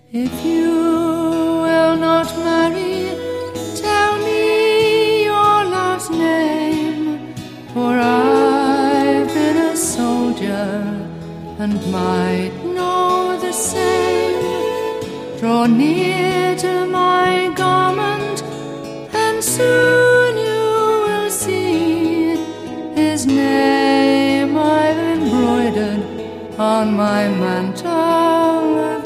If you will not marry, tell me your last name, for I've been a soldier and might know the same. Draw near to my garment, and soon you will see his name I've embroidered on my mantle.